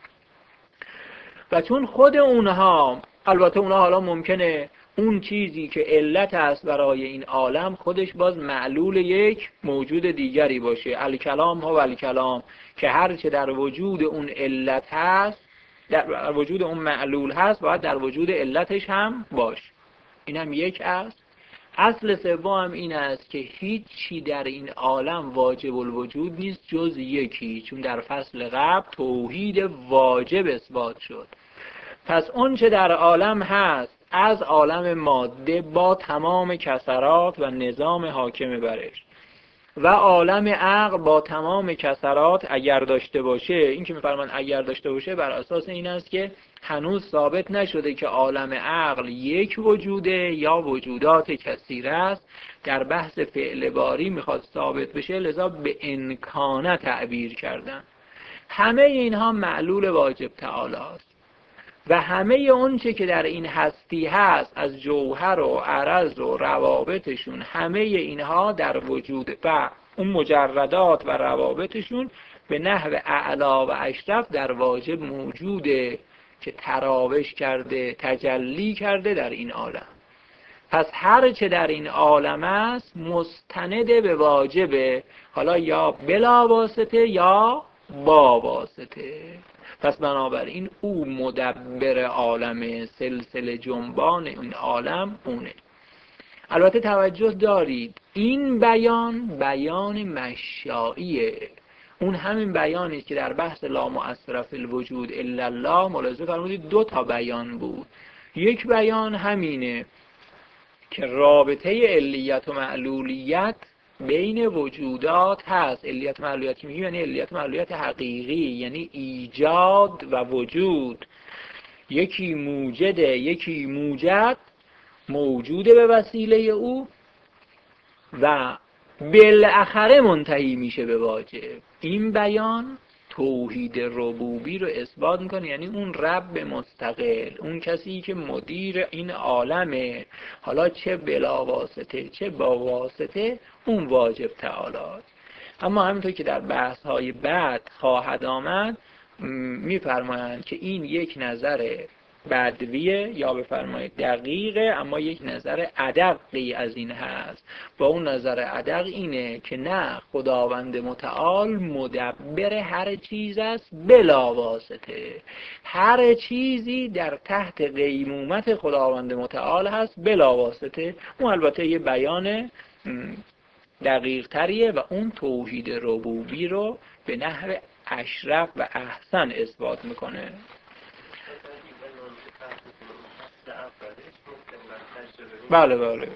و چون خود اونها، البته اونها حالا ممکنه اون چیزی که علت است برای این عالم خودش باز معلول یک موجود دیگری باشه. الکلام ها و الکلام که هرچه در وجود اون علت هست، در وجود اون معلول هست، باید در وجود علتش هم باشه. این هم یک است. اصل سوم هم این است که هیچی در این عالم واجب الوجود نیست جز یکی، چون در فصل قبل توحید واجب اثبات شد. پس اون چه در عالم هست از عالم ماده با تمام کسرات و نظام حاکم برش، و عالم عقل با تمام کسرات اگر داشته باشه. این که می‌فرمان اگر داشته باشه بر اساس این است که هنوز ثابت نشده که عالم عقل یک وجوده یا وجودات کثیره است. در بحث فعل باری میخواد ثابت بشه، لذا به امکانه تعبیر کردن. همه اینها معلول واجب تعالی است و همه اون چه که در این هستی هست از جوهر و عرض و روابطشون، همه اینها در وجود و اون مجردات و روابطشون به نحو اعلا و اشرف در واجب موجوده که تراوش کرده، تجلی کرده در این عالم. پس هر چه در این عالم است مستند به واجبه، حالا یا بلا واسطه یا با واسطه. پس بنابراین او مدبر عالم، سلسله جنبان این عالم اونه. البته توجه دارید این بیان مشاییه. اون همین بیانی که در بحث لا مؤثر فی الوجود الا الله ملاحظه فرمودید 2 تا بیان بود. یک بیان همینه که رابطه علیت و معلولیت بین وجودات هست. علیت و معلولیت که میگیم یعنی علیت و معلولیت حقیقی، یعنی ایجاد و وجود. یکی موجده، یکی موجد، موجوده به وسیله او و بالاخره منتهی میشه به واجب. این بیان توحید ربوبی رو اثبات میکنه، یعنی اون رب مستقل، اون کسی که مدیر این عالمه، حالا چه بلا واسطه چه با واسطه، اون واجب تعالی است. اما همینطور که در بحث های بعد خواهد آمد میفرمایند که این یک نظر بدویه یا بفرمایید دقیقه، اما یک نظر ادقی از این هست. با اون نظر ادق اینه که نه، خداوند متعال مدبر هر چیز است بلا واسطه. هر چیزی در تحت قیمومت خداوند متعال هست بلا واسطه. اون البته یه بیان دقیق تریه و اون توحید ربوبی رو به نحو اشرف و احسن اثبات میکنه. بله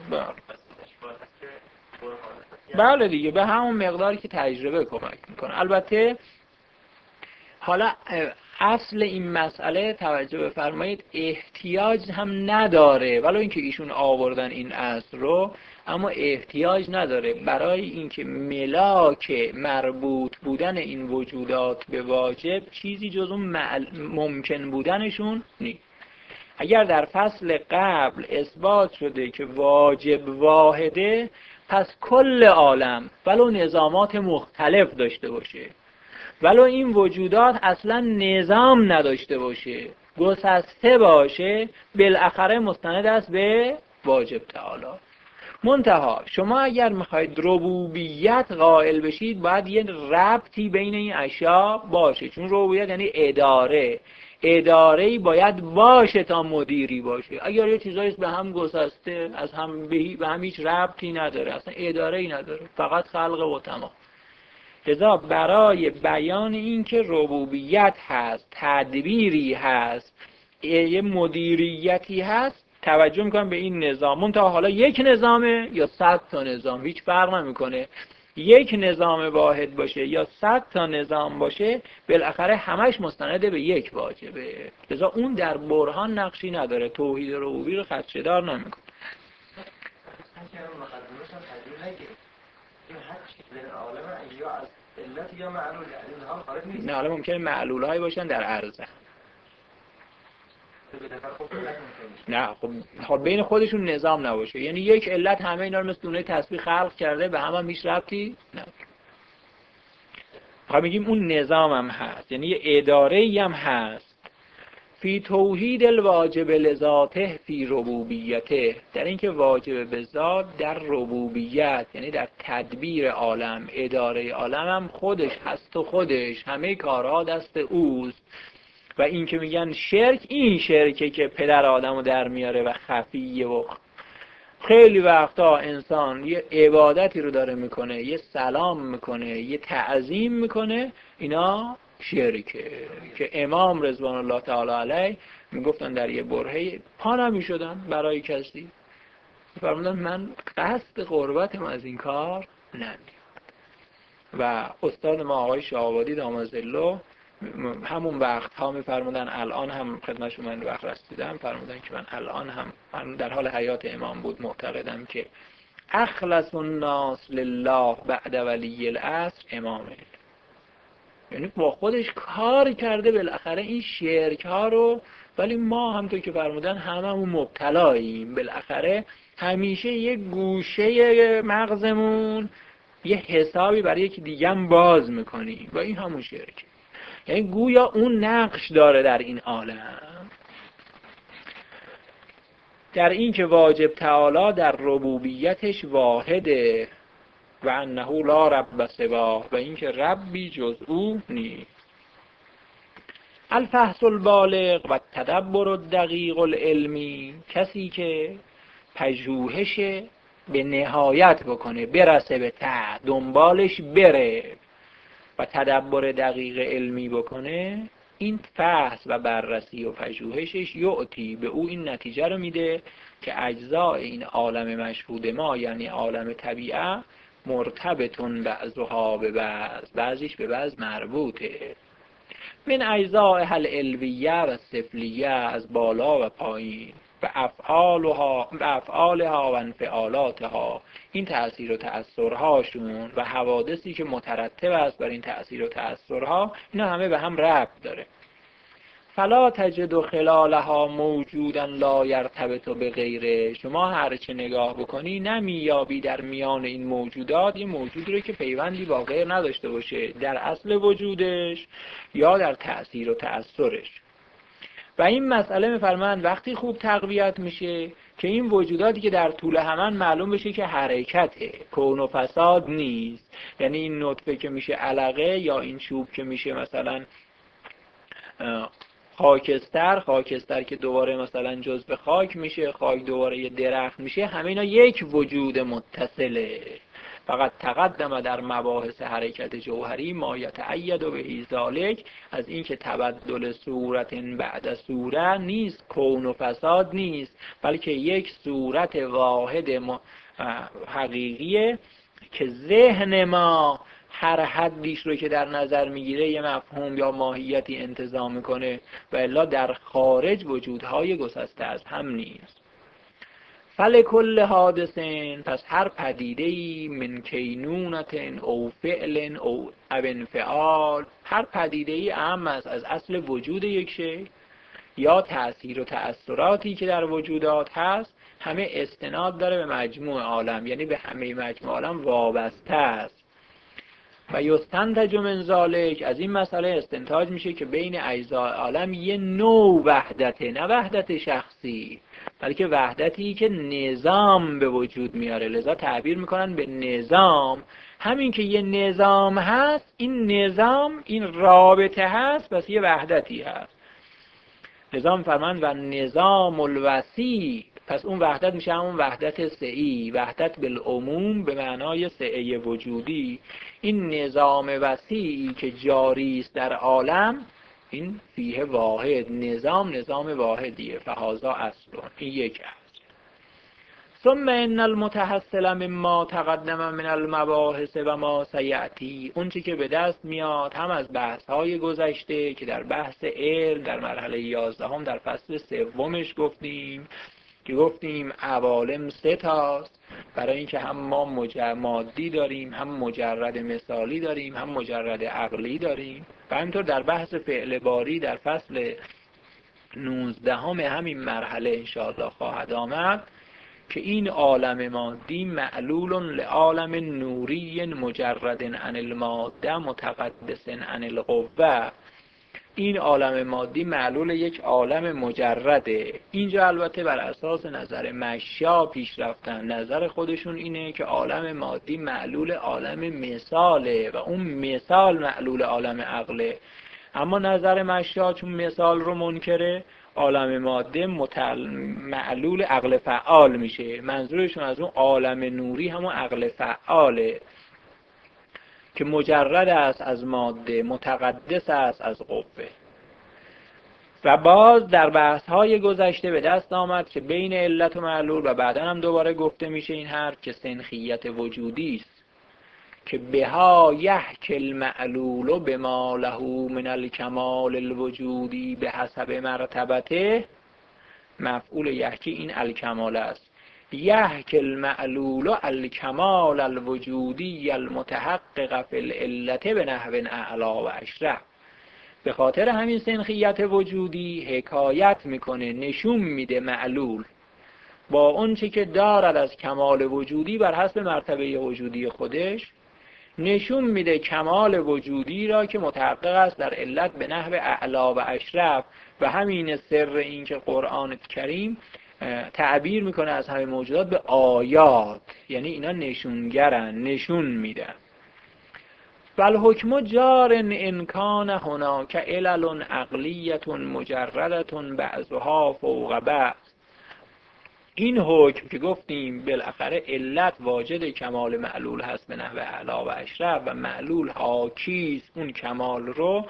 بله دیگه، به همون مقداری که تجربه کمک میکنه. البته حالا اصل این مسئله توجه بفرمایید احتیاج هم نداره، ولو اینکه ایشون آوردن این اصل رو، اما احتیاج نداره برای اینکه ملاک مربوط بودن این وجودات به واجب چیزی جز اون ممکن بودنشون نیست. اگر در فصل قبل اثبات شده که واجب واحده، پس کل عالم ولو نظامات مختلف داشته باشه، ولو این وجودات اصلا نظام نداشته باشه، گسسته باشه بالاخره مستند است به واجب تعالی. منتها شما اگر میخواید ربوبیت قائل بشید باید یه ربطی بین این اشیا باشه، چون ربوبیت یعنی اداره‌ای باید باشه تا مدیری باشه. اگر یه چیزایی به هم گسسته از هم به هم هیچ ربطی نداره، اصلا اداره‌ای نداره، فقط خلق و تمام. لذا برای بیان این که ربوبیت هست، تدبیری هست، یه مدیریتی هست، توجه میکنم به این نظام. منتها حالا یک نظامه یا 100 تا نظام هیچ فرق نمیکنه، یک نظام واحد باشه یا 100 تا نظام باشه، بالاخره همش مستند به یک واجبه. لذا اون در برهان نقشی نداره، توحید ربوبی رو خدشه‌دار نمیکنه. نه، حالا ممکنه معلول هایی باشن در عرضه. نه خب بین خودشون نظام نباشه، یعنی یک علت همه اینا رو مثل دونه تسبیح خلق کرده، به هم هیچ ربطی نداره. خب میگیم اون نظام هم هست، یعنی یه اداره‌ای هم هست. فی توحید الواجب لذاته فی ربوبیته، در اینکه واجب به ذات در ربوبیت، یعنی در تدبیر عالم، اداره عالم هم خودش هست و خودش همه کارها دست اوست. و این که میگن شرک، این شرکه که پدر آدمو در میاره و خفیه و خیلی وقتا انسان یه عبادتی رو داره میکنه، یه سلام میکنه، یه تعظیم میکنه، اینا شرکه. که امام رضوان الله تعالی علیه میگفتن در یه برهه پا نمیشدن برای کسی، فرمودن من قصد قربتم از این کار نمیاد. و استاد ما آقای شاه‌آبادی داماد ظله همون وقت ها میفرمودن، الان هم خدمت شما این وقت رسیدم، فرمودن که من الان هم، من در حال حیات امام بود، معتقدم که اخلص الناس لله بعد ولی العصر امامه. یعنی با خودش کار کرده بالاخره این شرک ها رو، ولی ما همونطور که فرمودن هممون مبتلاییم، بالاخره همیشه یه گوشه مغزمون یه حسابی برای یکی دیگه هم باز میکنیم و این همون شرکه. یعنی گویا اون نقش داره در این عالم، در این که واجب تعالی در ربوبیتش واحده و انه لا رب سواه، و این که ربی جز او نیست. الفحص البالغ و تدبر الدقیق العلمی، کسی که پژوهش به نهایت بکنه، برسه به ته، دنبالش بره و تدبر دقیق علمی بکنه، این فحص و بررسی و پژوهشش یعطی به او این نتیجه رو میده که اجزاء این عالم مشهود ما، یعنی عالم طبیعه، مرتبطون بعضها به بعض، بعضیش به بعض مربوطه. من اجزاء العلویه و سفلیه، از بالا و پایین، و افعالها و انفعالاتها، این تأثیر و تأثرهاشون و حوادثی که مترتب است بر این تأثیر و تأثرها، اینا همه به هم ربط داره. فلا تجد خلالها موجودا لا یرتبط به غیره، شما هر چه نگاه بکنی نمیابی در میان این موجودات یه موجودی رو که پیوندی با غیر نداشته باشه، در اصل وجودش یا در تأثیر و تأثرش. و این مسئله میفرمایند وقتی خوب تقویت میشه که این وجوداتی که در طول همن معلوم بشه که حرکته، کون و فساد نیست. یعنی این نطفه که میشه علقه، یا این چوب که میشه مثلا خاکستر که دوباره مثلا جزء خاک میشه، خاک دوباره یه درخت میشه، همه اینا یک وجود متصله. فقط تقدم در مباحث حرکت جوهری ما یتعید به ذالک، از این که تبدل صورت بعد صورت نیست، کون و فساد نیست، بلکه یک صورت واحد حقیقیه که ذهن ما هر حدیش رو که در نظر میگیره یه مفهوم یا ماهیتی انتزاع میکنه، و الا در خارج وجودهای گسسته از هم نیست. فلکل حادثن، پس هر پدیده‌ای، من کینونتن او فعل او انفعال، هر پدیده‌ای اهم است از اصل وجود یک شی یا تأثیر و تأثیراتی که در وجودات هست، همه استناد داره به مجموع عالم، یعنی به همه مجموع عالم وابسته است. و یستنتج من ذالک، از این مسئله استنتاج میشه که بین اجزای عالم یه نوع وحدته، نه وحدت شخصی، بلکه وحدتی که نظام به وجود میاره. لذا تعبیر میکنن به نظام. همین که یه نظام هست، این نظام، این رابطه هست، پس یه وحدتی هست. نظام فرمند و نظام الوسیع، پس اون وحدت میشه همون وحدت سعی، وحدت بالعموم به معنای سعی وجودی. این نظام وسیعی که جاری است در عالم، این فیه واحد، نظام واحدیه. فهذا اصل، این یک اصل. ثم ان المتحصل مما تقدم من المباحث و ما سیأتی، اون چی که به دست میاد هم از بحث‌های گذشته که در بحث علم در مرحله 11 در فصل 3 گفتیم، که گفتیم عوالم 3 تاست، برای اینکه هم ما مادی داریم، هم مجرد مثالی داریم، هم مجرد عقلی داریم. و همینطور در بحث فعل باری در فصل 19 همین مرحله انشاءالله خواهد آمد که این عالم مادی معلول لعالم نوری مجرد عن الماده متقدس عن القوه. این عالم مادی معلول یک عالم مجرده. اینجا البته بر اساس نظر مشا پیش رفتن. نظر خودشون اینه که عالم مادی معلول عالم مثاله و اون مثال معلول عالم عقله. اما نظر مشا چون مثال رو منکره، عالم ماده معلول عقل فعال میشه. منظورشون از اون عالم نوری همون عقل فعاله که مجرد است از ماده، متقدس است از قوه. و باز در بحث‌های گذشته به دست آمد که بین علت و معلول، و بعدا هم دوباره گفته میشه این حرف، که سنخیت وجودی است که بها یحکی المعلول بما له من الکمال الوجودی به حسب مرتبته. مفعول یحکی این الکمال است. یحکی المعلول الکمال الوجودی المتحقق فی العلت به نحو اعلی و اشرف. به خاطر همین سنخیت وجودی حکایت میکنه، نشون میده معلول با اون چی که دارد از کمال وجودی بر حسب مرتبه وجودی خودش، نشون میده کمال وجودی را که متحقق است در علت به نحو اعلی و اشرف. و همین سر این که قرآن کریم تعبیر میکنه از همه موجودات به آیات، یعنی اینا نشونگرن، نشون میدن. والحکم جار ان کان هناک علل عقلیه مجرده بعضها فوق بعض. این حکم که گفتیم بالاخره علت واجد کمال معلول هست به نحو اعلی و اشرف و معلول حاکیست اون کمال رو،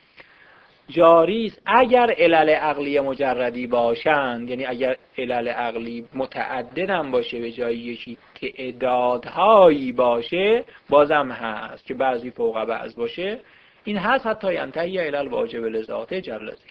جاری است اگر علل عقلی مجردی باشند. یعنی اگر علل عقلی متعددم باشه به جای یکی تعدادهایی باشه، بازم هست که بعضی فوق بعض باشه. این هست حتی ینتهی علل واجب لذاته جل ذکر.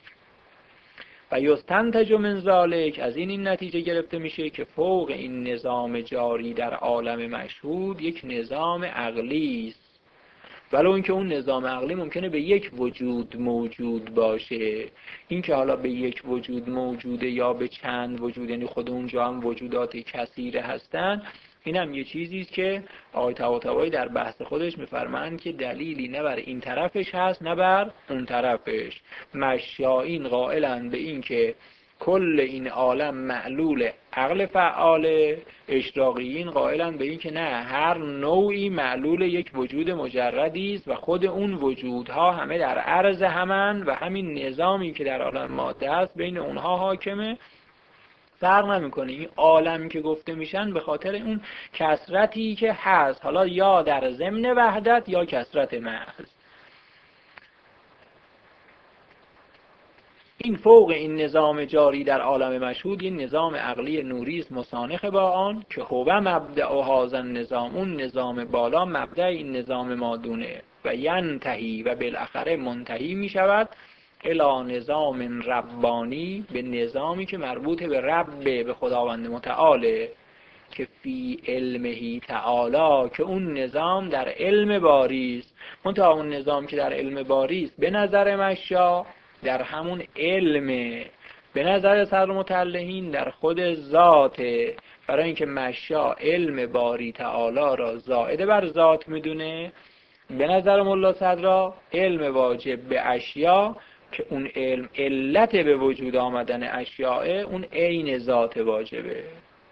و یستنتج من ذالک، از این نتیجه گرفته میشه که فوق این نظام جاری در عالم مشهود یک نظام عقلی است. ولو اینکه اون نظام عقلی ممکنه به یک وجود موجود باشه. این که حالا به یک وجود موجوده یا به چند وجود، یعنی خود اونجا هم وجودات کثیره هستن، این هم یه چیزی است که آقای طباطبایی در بحث خودش میفرمایند که دلیلی نه بر این طرفش هست نه بر اون طرفش. مشایین قائلند به این که کل این عالم معلول عقل فعاله، اشراقیین قائلند به این که نه، هر نوعی معلول یک وجود مجردی است و خود اون وجودها همه در عرض همن و همین نظامی که در عالم ماده است بین اونها حاکمه، فرق نمیکنه. این عالم که گفته میشن به خاطر اون کثرتی که هست، حالا یا در ضمن وحدت یا کثرت محض. این فوق این نظام جاری در عالم مشهود این نظام عقلی نوری است مسانخ با آن که هو مبدأ هذا النظام، اون نظام بالا مبدأ این نظام مادونه. و ینتهی و بالاخره منتهی می شود الی نظام ربانی، به نظامی که مربوط به رب، به خداوند متعاله، که فی علمه تعالی، که اون نظام در علم باری است. منتها اون نظام که در علم باری است به نظر مشا در همون علمه، به نظر صدر متعلهین در خود ذاته. برای اینکه مشا علم باری تعالی را زائد بر ذات میدونه، به نظر ملا صدرا علم واجب به اشیا که اون علم علت به وجود آمدن اشیاء، اون عین ذات واجبه.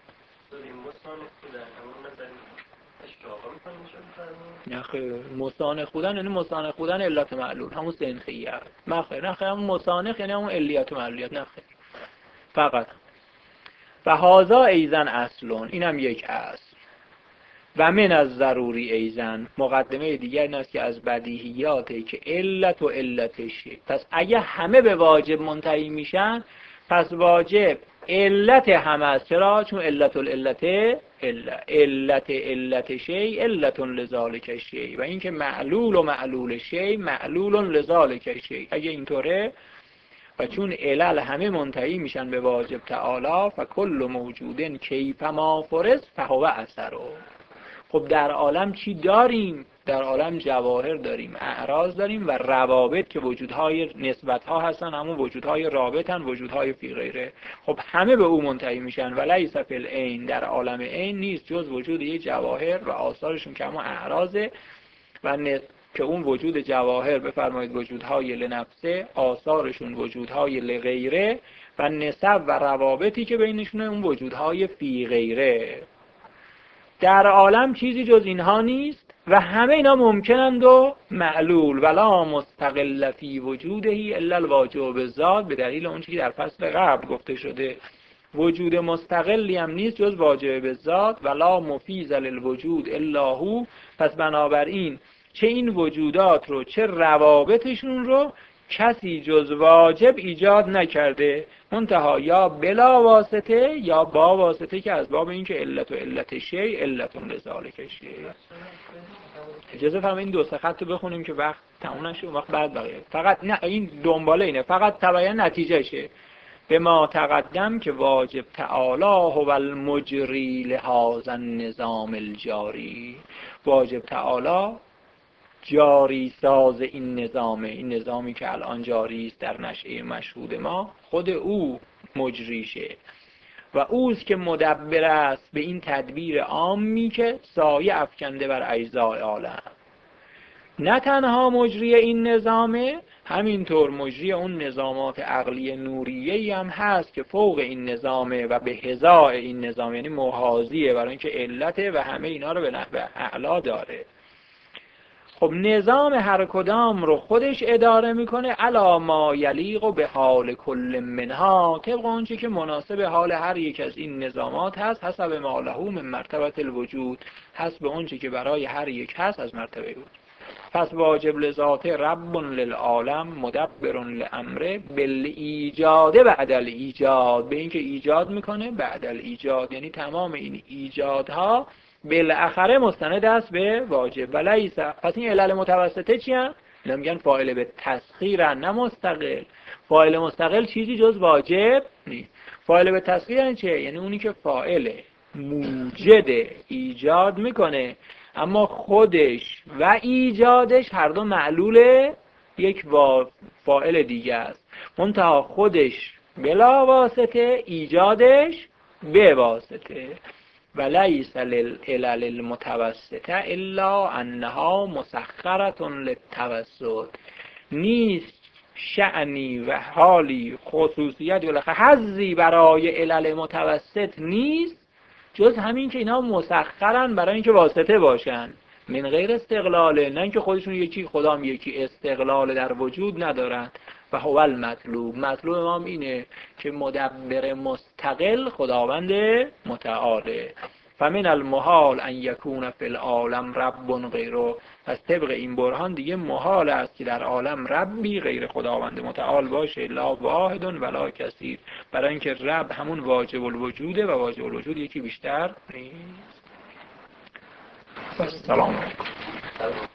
نه خیر، مسانخ بودن یعنی مسانخ بودن علت معلول، همون سنخیه. نه خیر، همون مسانخ یعنی همون علیت و معلولیت. نه خیر، فقط و هذا ایزن اصلون، اینم یک اصل. و من از ضروری ایزن، مقدمه دیگر این است که از بدیهیاته که علت و علتشه. پس اگه همه به واجب منتهی میشن، پس واجب علت همه است. چرا؟ چون علت علت شی علت لذالک شی، و اینکه معلول و معلول شی معلول لذالک شی. اگه اینطوره و چون علل همه منتهی میشن به واجب تعالی، فکل موجودن کیفما فرض فهو اثره. خب در عالم چی داریم؟ در عالم جواهر داریم، اعراض داریم و روابط که وجودهای نسبتها هستن، همون وجودهای رابطن، وجودهای فی غیره. خب همه به او منتهی میشن. و لیس فی العین، در عالم عین نیست جز وجود یه جواهر و آثارشون که همون اعراضه و که اون وجود جواهر بفرمایید وجودهای لنفسه، آثارشون وجودهای لغیره و نسب و روابطی که بینشونه اون وجودهای فی غیره. در عالم چیزی جز اینها نیست و همه اینا ممکنند و معلول. ولا مستقل فی وجوده الا الواجب بالذات، به دلیل اون چیزی که در فصل قبل گفته شده وجود مستقلی هم نیست جز واجب بالذات. ولا مفیز للوجود الا هو، پس بنابراین چه این وجودات رو چه روابطشون رو کسی جز واجب ایجاد نکرده، منتها یا بلا واسطه یا با واسطه، که از باب این که علت و علت شی علت لذالک شی. اجازه فرمایید این دو سه خط رو بخونیم که وقت تموم نشه، وقت بعد بقیه. فقط نه این دنباله اینه، فقط تبین نتیجه شه به ما تقدم که واجب تعالی هو المجری لهذا النظام الجاری. واجب تعالی جاری ساز این نظامه، این نظامی که الان جاری است در نشأه مشهود ما، خود او مجریشه و اوست که مدبر است به این تدبیر عامی که سایه افکنده بر اجزای عالم. نه تنها مجری این نظامه، همینطور مجری اون نظامات عقلی نوریه‌ای هم هست که فوق این نظامه و به حذاء این نظام، یعنی محاذیه برای اینکه علته و همه اینا رو به نحو اعلا داره. خب نظام هر کدام رو خودش اداره میکنه علی ما یلیق و به حال کل منها، طبق اونچه که مناسب حال هر یک از این نظامات هست، حسب ما له من مرتبه الوجود، حسب اونچه که برای هر یک هست از مرتبه وجود. پس واجب لذات رب للعالم مدبر لامره بالایجاد بعد الایجاد، به اینکه ایجاد میکنه بعد الایجاد، یعنی تمام این ایجادها بالاخره مستند است به واجب. ولیس، پس این علل متوسطه چی هست؟ اینا میگن فاعل به تسخیر نه مستقل. فاعل مستقل چیزی جز واجب نیست. فاعل به تسخیر یعنی چه؟ یعنی اونی که فاعل موجد ایجاد میکنه اما خودش و ایجادش هر دو معلول یک فاعل دیگه است، منتها خودش بلا واسطه، ایجادش به واسطه. ولیس للعلل المتوسطه الا انها مسخرة للتوسط، نیست شأنی و حالی خصوصیت و حظی برای علل متوسط نیست جز همین که اینا مسخرن برای اینکه واسطه باشن، من غیر استقلاله، نه اینکه خودشون یکی خدام یکی استقلال در وجود ندارن. و هو المطلوب، مطلوب ما اینه که مدبر مستقل خداوند متعاله. فمن المحال ان یکون فی العالم رب غیره، پس طبق این برهان دیگه محال است که در عالم ربی غیر خداوند متعال باشه، لا واحد ولا کثیر، برای اینکه رب همون واجب الوجوده و واجب الوجود یکی بیشتر نیست. سلام علیکم.